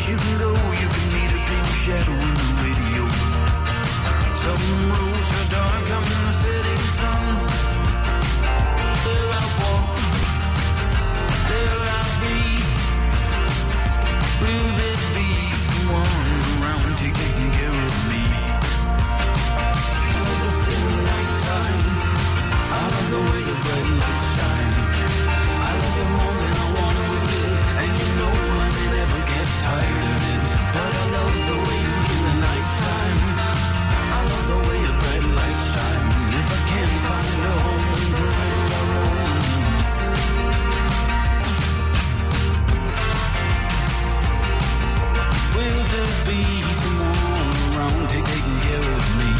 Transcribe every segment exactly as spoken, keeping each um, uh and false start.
you can go, you can meet a pink shadow in the radio. Some roads are dark, I'm in the setting sun. There I walk, there I be. Will there be someone around taking care of me? All the thin night time, I love the way the bright lights shine. I love you more than I want to admit, and you know I may never get tired of it. But I love the way you in the night time. I love the way your bright lights shine. If I can't find a home, forever I roam. Will there be someone around taking care of me?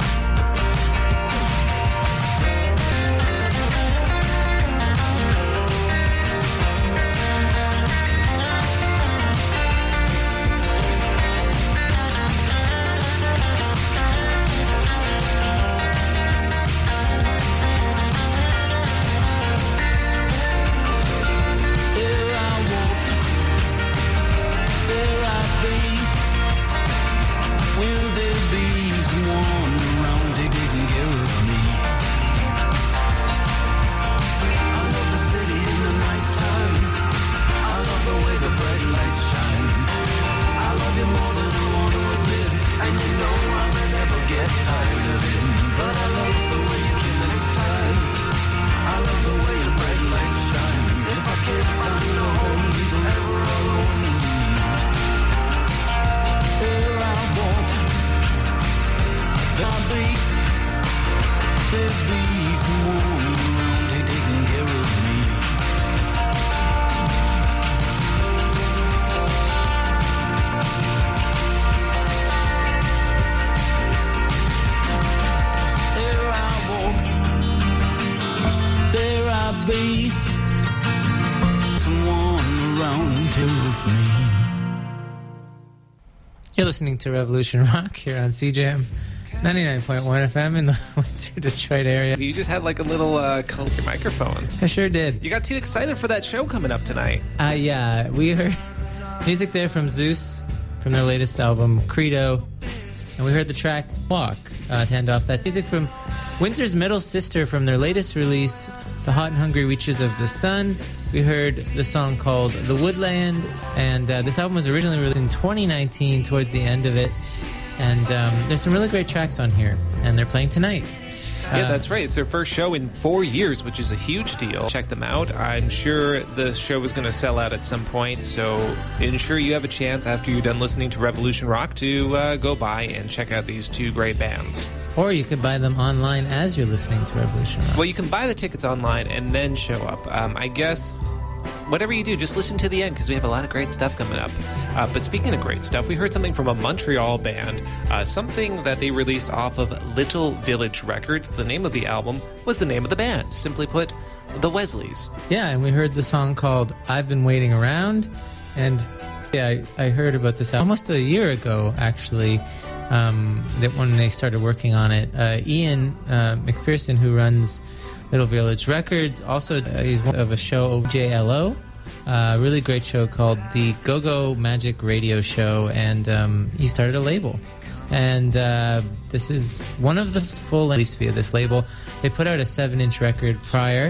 You're listening to Revolution Rock here on C J M ninety-nine point one F M in the Windsor, Detroit area. You just had like a little uh, call your microphone. I sure did. You got too excited for that show coming up tonight. Uh, yeah, we heard music there from Zeus, from their latest album, Credo. And we heard the track Walk uh, to end off. That's music from Windsor's Middle Sister from their latest release, The Hot and Hungry Reaches of the Sun. We heard the song called The Woodland, and uh, this album was originally released in twenty nineteen, towards the end of it. And um, there's some really great tracks on here, and they're playing tonight. Yeah, that's right. It's their first show in four years, which is a huge deal. Check them out. I'm sure the show is going to sell out at some point, so ensure you have a chance after you're done listening to Revolution Rock to uh, go by and check out these two great bands. Or you could buy them online as you're listening to Revolution Rock. Well, you can buy the tickets online and then show up. Um, I guess whatever you do, just listen to the end because we have a lot of great stuff coming up. Uh, but speaking of great stuff, we heard something from a Montreal band, uh, something that they released off of Little Village Records. The name of the album was the name of the band. Simply put, The Wesleys. Yeah, and we heard the song called I've Been Waiting Around. And yeah, I, I heard about this almost a year ago, actually, um, that when they started working on it. Uh, Ian uh, McPherson, who runs Little Village Records, also uh, he's one of a show, J L O, a uh, really great show called the Go-Go Magic Radio Show, and um, he started a label. And uh, this is one of the full release via this label. They put out a seven-inch record prior.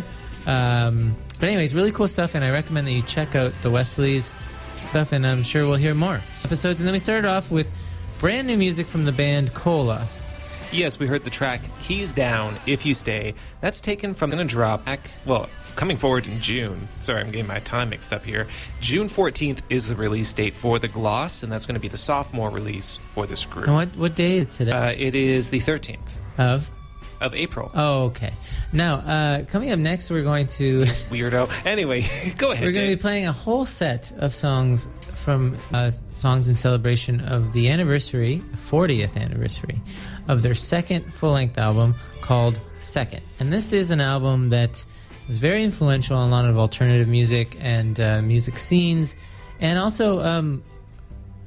Um, but anyways, really cool stuff, and I recommend that you check out the Wesleys stuff, and I'm sure we'll hear more episodes. And then we started off with brand new music from the band Cola. Yes, we heard the track Keys Down, If You Stay. That's taken from going to drop back, well, coming forward in June. Sorry, I'm getting my time mixed up here. June fourteenth is the release date for The Gloss, and that's going to be the sophomore release for this group. And what, what day is today? Uh, it is the thirteenth. Of? Of April. Oh, okay. Now, uh, coming up next, we're going to... Weirdo. Anyway, go ahead, We're going to be playing a whole set of songs from uh, songs in celebration of the anniversary, fortieth anniversary, of their second full-length album called Second. And this is an album that was very influential on a lot of alternative music and uh, music scenes, and also um,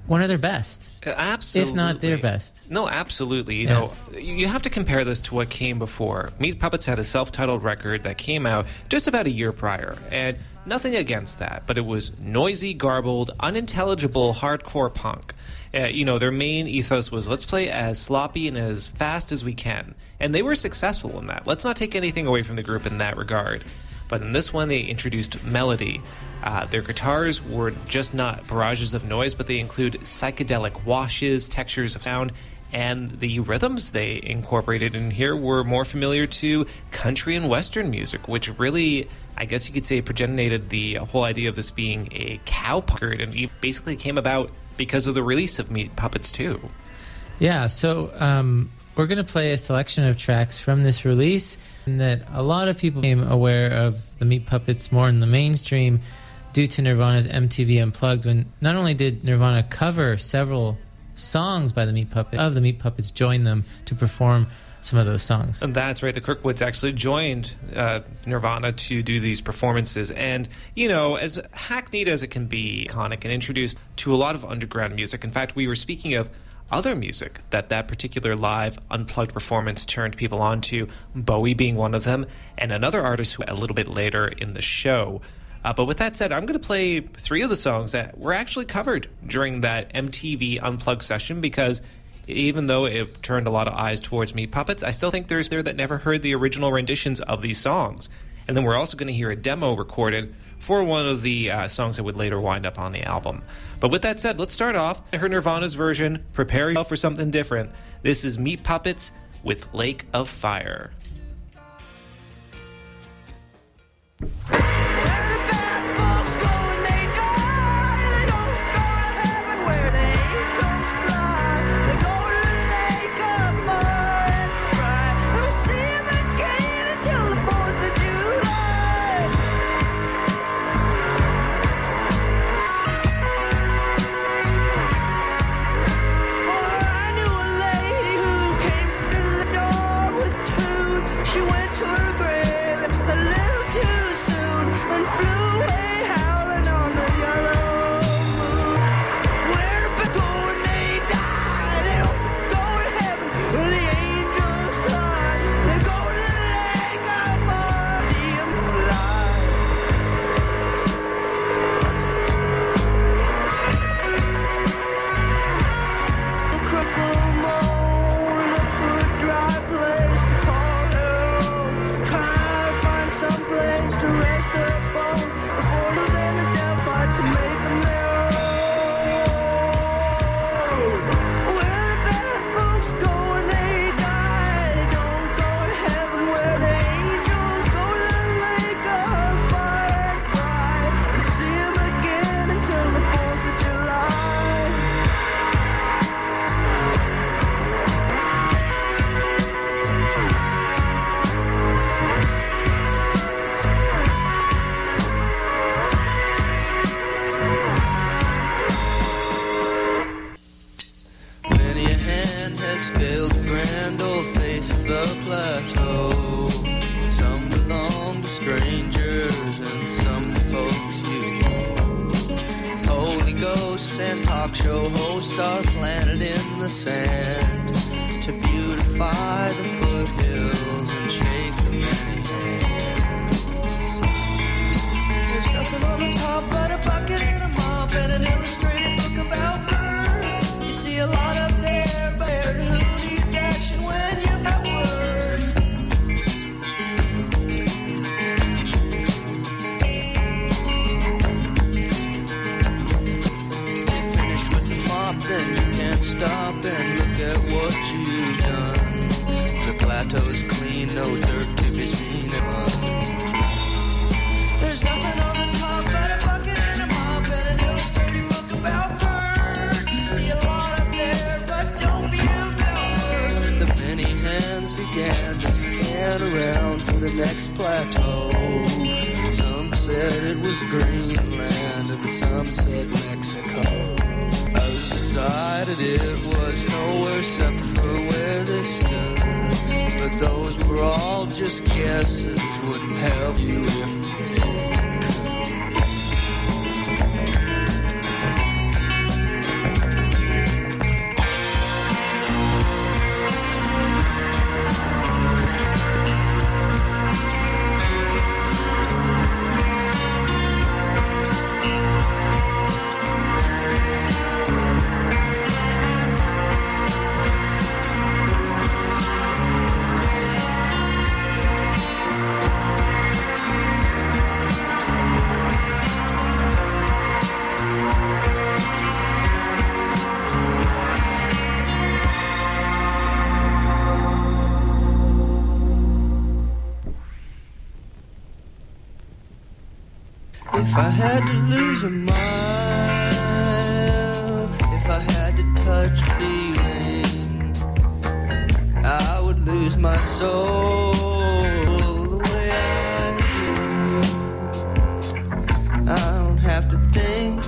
one of their best. Absolutely. If not their best. No, absolutely. You Yes. know, you have to compare this to what came before. Meat Puppets had a self-titled record that came out just about a year prior, and nothing against that, but it was noisy, garbled, unintelligible hardcore punk. Uh, you know, their main ethos was let's play as sloppy and as fast as we can. And they were successful in that. Let's not take anything away from the group in that regard. But in this one, they introduced melody. Uh, their guitars were just not barrages of noise, but they include psychedelic washes, textures of sound, and the rhythms they incorporated in here were more familiar to country and western music, which really, I guess you could say, progenerated the whole idea of this being a cowpunk record, and it basically came about because of the release of Meat Puppets two. Yeah, so um, we're going to play a selection of tracks from this release, and that a lot of people became aware of the Meat Puppets more in the mainstream due to Nirvana's M T V Unplugged, when not only did Nirvana cover several songs by the Meat Puppets, of the Meat Puppets joined them to perform some of those songs. And that's right. The Kirkwoods actually joined uh, Nirvana to do these performances. And, you know, as hackneyed as it can be, iconic and introduced to a lot of underground music. In fact, we were speaking of other music that that particular live unplugged performance turned people on to, Bowie being one of them, and another artist who a little bit later in the show. Uh, but with that said, I'm going to play three of the songs that were actually covered during that M T V Unplugged session, because even though it turned a lot of eyes towards Meat Puppets, I still think there's there that never heard the original renditions of these songs. And then we're also going to hear a demo recorded for one of the uh, songs that would later wind up on the album. But with that said, let's start off. I heard Nirvana's version. Prepare yourself for something different. This is Meat Puppets with Lake of Fire. I had to lose a mile, if I had to touch feeling, I would lose my soul the way I do. I don't have to think,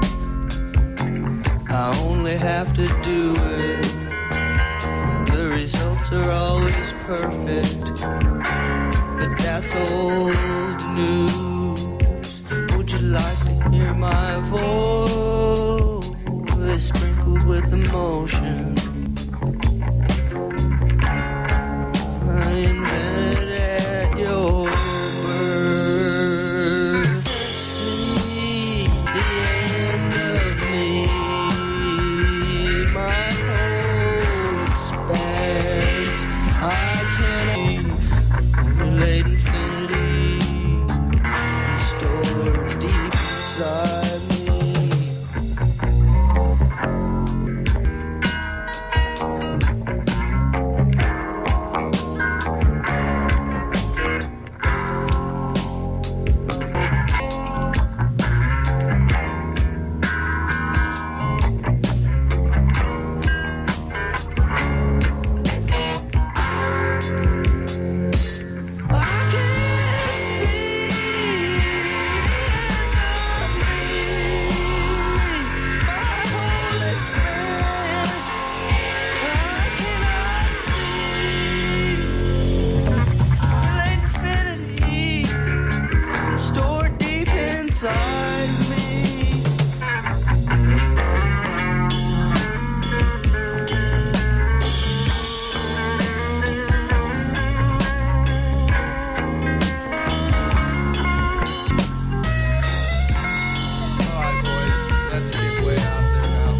I only have to do it. The results are always perfect, but that's old news. Would you like to hear my voice sprinkled with emotion? I invented at your birth. See the end of me, my whole expanse. I can't relate infinity and store deep inside me. I can't see my whole expanse. I cannot see infinity and stored deep inside me. Alright, boys, let's get way out there now.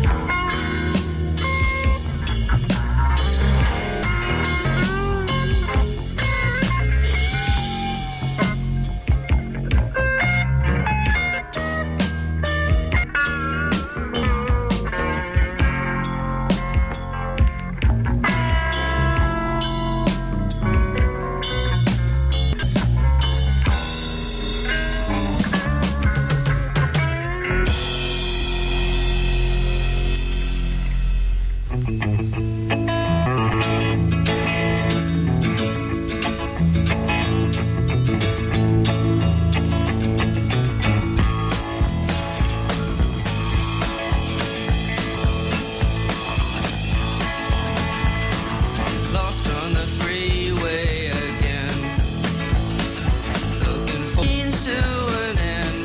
Lost on the freeway again, looking for means to an end.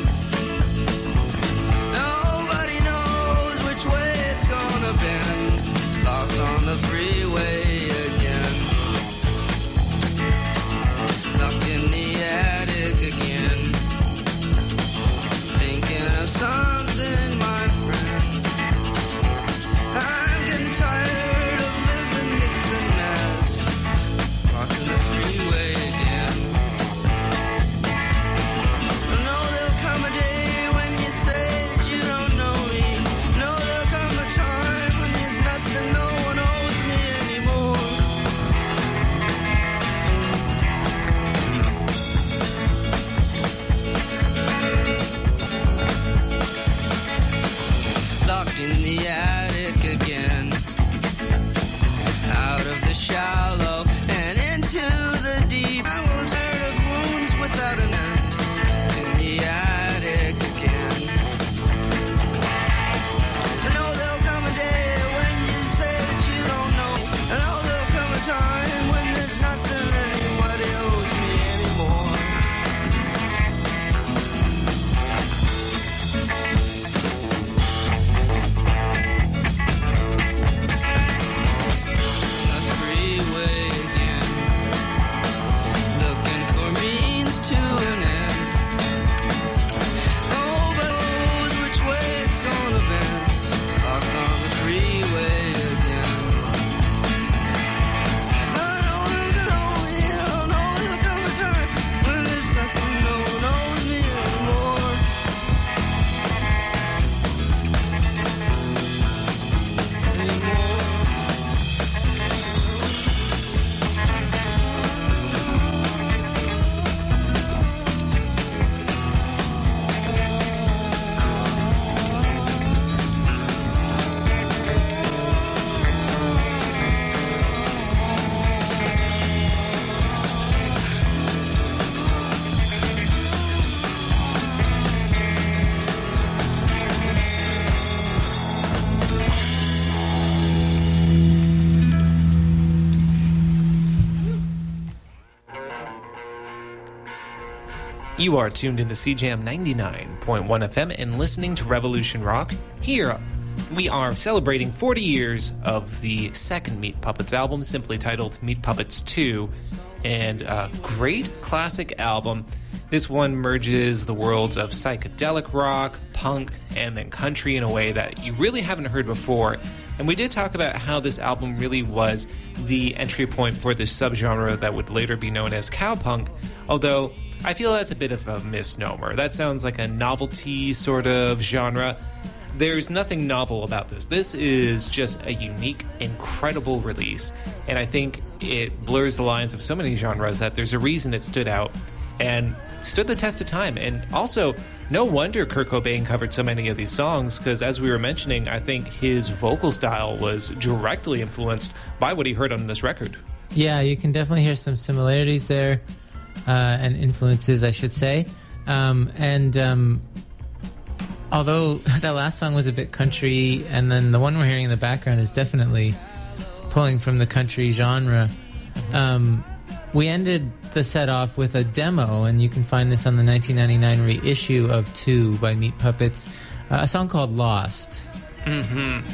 Nobody knows which way it's gonna bend. Lost on the freeway again, locked in the attic again, thinking of something, my friend. I'm getting tired of living it's a mess. Walking the freeway again. I know there'll come a day when you say that you don't know me. Know there'll come a time when there's nothing, no one owes me anymore. Locked in the attic again, out of the shallow and into the deep. I will turn of wounds without an end, in the attic again. I know there'll come a day when you say that you don't know. I know there'll come a time when there's nothing anybody owes me anymore. The freeway You are tuned into C J M ninety-nine point one F M and listening to Revolution Rock. Here, we are celebrating forty years of the second Meat Puppets album, simply titled Meat Puppets two, and a great classic album. This one merges the worlds of psychedelic rock, punk, and then country in a way that you really haven't heard before. And we did talk about how this album really was the entry point for this subgenre that would later be known as cowpunk, although I feel that's a bit of a misnomer. That sounds like a novelty sort of genre. There's nothing novel about this. This is just a unique, incredible release, and I think it blurs the lines of so many genres that there's a reason it stood out and stood the test of time. And also, no wonder Kurt Cobain covered so many of these songs, because as we were mentioning, I think his vocal style was directly influenced by what he heard on this record. Yeah, you can definitely hear some similarities there, uh, and influences, I should say. Um, and um, although that last song was a bit country, and then the one we're hearing in the background is definitely pulling from the country genre, um, we ended the set off with a demo, and you can find this on the nineteen ninety-nine reissue of Two by Meat Puppets, uh, a song called Lost. Mm-hmm.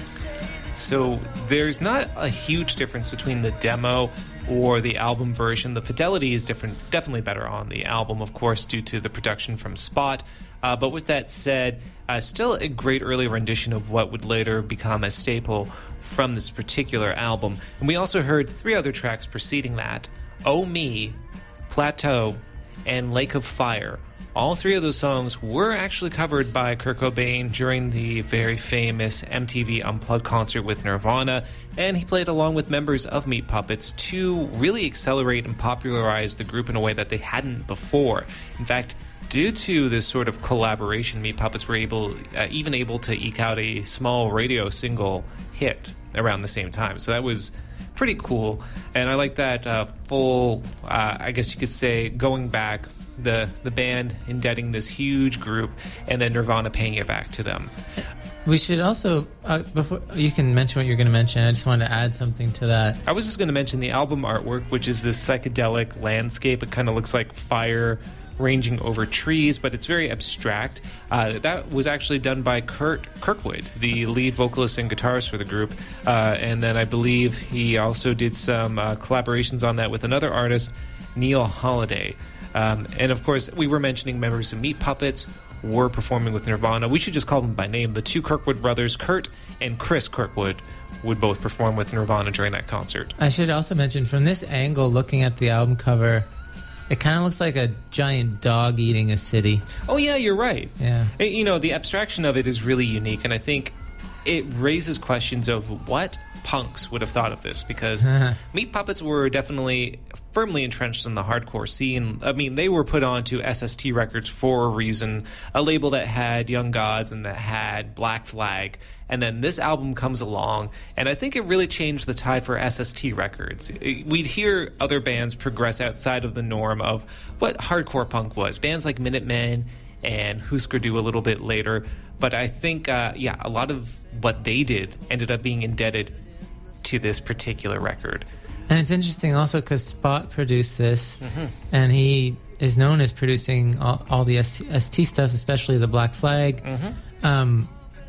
So there's not a huge difference between the demo or the album version. The fidelity is different, definitely better on the album, of course, due to the production from Spot. Uh, but with that said, uh, still a great early rendition of what would later become a staple from this particular album. And we also heard three other tracks preceding that: Oh Me, Plateau, and Lake of Fire. All three of those songs were actually covered by Kurt Cobain during the very famous M T V Unplugged concert with Nirvana, and he played along with members of Meat Puppets to really accelerate and popularize the group in a way that they hadn't before. In fact, due to this sort of collaboration, Meat Puppets were able, uh, even able to eke out a small radio single hit around the same time. So that was pretty cool, and I like that uh, full, uh, I guess you could say, going back, the the band indebting this huge group, and then Nirvana paying it back to them. We should also, uh, before you can mention what you're going to mention, I just wanted to add something to that. I was just going to mention the album artwork, which is this psychedelic landscape. It kind of looks like fire ranging over trees, but it's very abstract. Uh, that was actually done by Kurt Kirkwood, the lead vocalist and guitarist for the group. Uh, and then I believe he also did some uh, collaborations on that with another artist, Neil Holiday. Um, and of course, we were mentioning members of Meat Puppets were performing with Nirvana. We should just call them by name. The two Kirkwood brothers, Kurt and Chris Kirkwood, would both perform with Nirvana during that concert. I should also mention, from this angle, looking at the album cover, it kind of looks like a giant dog eating a city. Oh, yeah, you're right. Yeah. It, you know, the abstraction of it is really unique, and I think it raises questions of what punks would have thought of this, because Meat Puppets were definitely firmly entrenched in the hardcore scene. I mean, they were put onto S S T Records for a reason, a label that had Young Gods and that had Black Flag. And then this album comes along, and I think it really changed the tide for S S T Records. We'd hear other bands progress outside of the norm of what hardcore punk was. Bands like Minutemen and Husker Du a little bit later. But I think, uh, yeah, a lot of what they did ended up being indebted to this particular record. And it's interesting also because Spot produced this, mm-hmm. and he is known as producing all, all the S T stuff, especially the Black Flag. Mm-hmm. Um,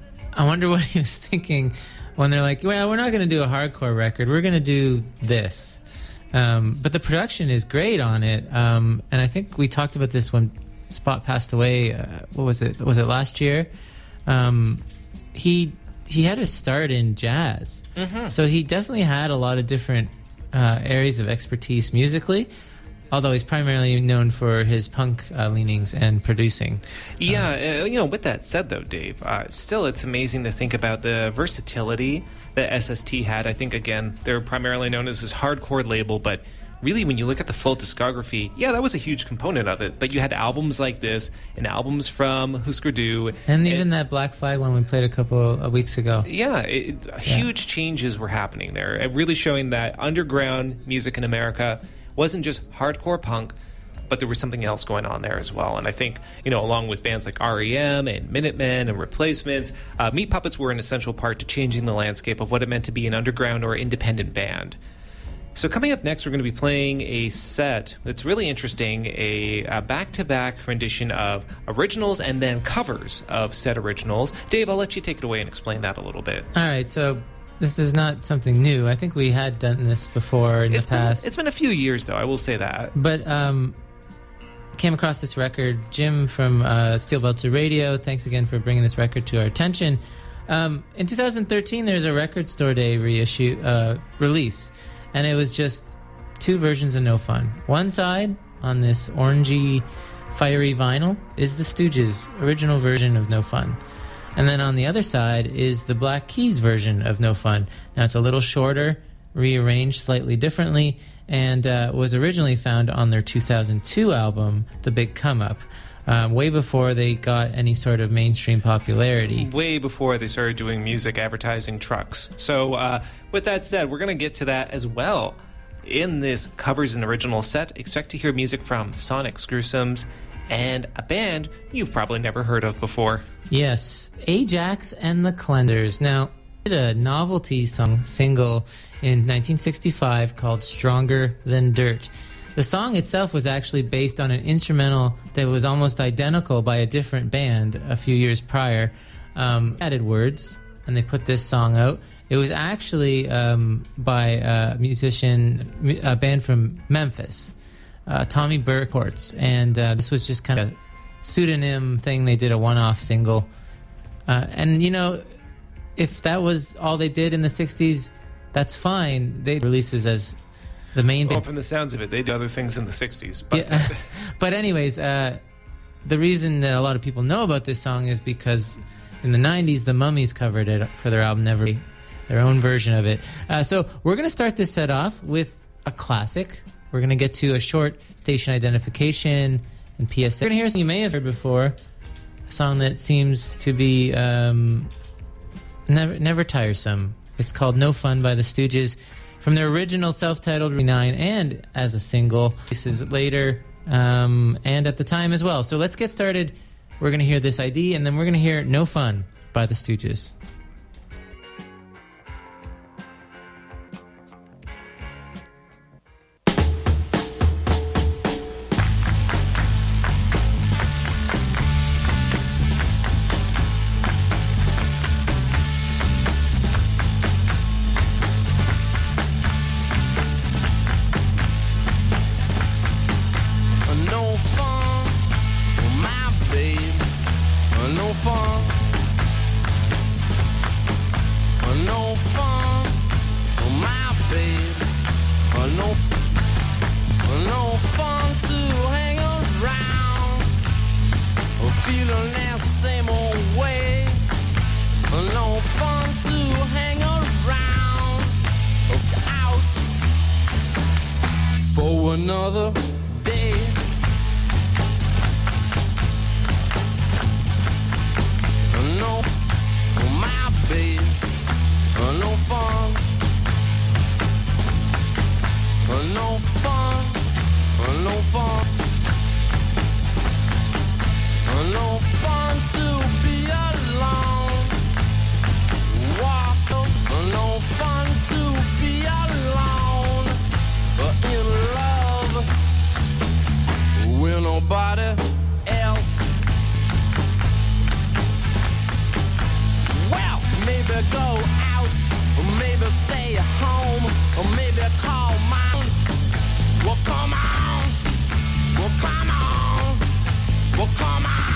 I wonder what he was thinking when they're like, well, we're not going to do a hardcore record. We're going to do this. Um, but the production is great on it. Um, and I think we talked about this when Spot passed away. Uh, what was it? Was it last year? Um, he he had his start in jazz. Mm-hmm. So he definitely had a lot of different uh, areas of expertise musically, although he's primarily known for his punk uh, leanings and producing. Yeah, uh, you know, with that said, though, Dave, uh, still it's amazing to think about the versatility that S S T had. I think, again, they're primarily known as this hardcore label, but really, when you look at the full discography, yeah, that was a huge component of it. But you had albums like this and albums from Husker Du. And even and, that Black Flag one we played a couple of weeks ago. Yeah, it, yeah, huge changes were happening there. It really showing that underground music in America wasn't just hardcore punk, but there was something else going on there as well. And I think, you know, along with bands like R E M and Minutemen and Replacements, uh, Meat Puppets were an essential part to changing the landscape of what it meant to be an underground or independent band. So coming up next, we're going to be playing a set that's really interesting, a, a back-to-back rendition of originals and then covers of said originals. Dave, I'll let you take it away and explain that a little bit. All right, so this is not something new. I think we had done this before in It's the been, past. it's been a few years, though, I will say that. But um, came across this record. Jim from uh, Steel Belcher Radio, thanks again for bringing this record to our attention. Um, in two thousand thirteen, there's a Record Store Day reissue uh, release, and it was just two versions of No Fun. One side, on this orangey, fiery vinyl, is the Stooges' original version of No Fun. And then on the other side is the Black Keys version of No Fun. Now, it's a little shorter, rearranged slightly differently, and uh, was originally found on their two thousand two album, The Big Come Up, um, way before they got any sort of mainstream popularity. Way before they started doing music advertising trucks. So uh, with that said, we're going to get to that as well. In this covers and original set, expect to hear music from Sonic Screwsomes and a band you've probably never heard of before. Yes, Ajax and the Cleansers. Now, did a novelty song single in nineteen sixty-five called Stronger Than Dirt. The song itself was actually based on an instrumental that was almost identical by a different band a few years prior. Um, added words, and they put this song out. It was actually um, by a musician, a band from Memphis, uh, Tommy Burkhortz, and uh, this was just kind of a pseudonym thing. They did a one-off single. Uh, and, you know, if that was all they did in the sixties, that's fine. They releases as the main Well, band. from the sounds of it, they did other things in the sixties. But Yeah. But anyways, uh, the reason that a lot of people know about this song is because in the nineties, the Mummies covered it for their album Never, their own version of it. Uh, so we're going to start this set off with a classic. We're going to get to a short station identification and P S A. We're going to hear something you may have heard before, a song that seems to be um, never never tiresome. It's called No Fun by the Stooges, from their original self-titled nine and as a single. This is later um, and at the time as well. So let's get started. We're going to hear this I D, and then we're going to hear No Fun by the Stooges. No fun, my babe. No fun. No fun, my babe. No, no fun to hang around, feeling that same old way. No fun to hang around, out for another day. No, my babe, no fun, no fun, no fun, no fun to be alone. Walk, no fun to be alone, in love with nobody else. Well, maybe go out, or maybe stay home, or maybe call mine. Well, come on, well, come on, well, come on.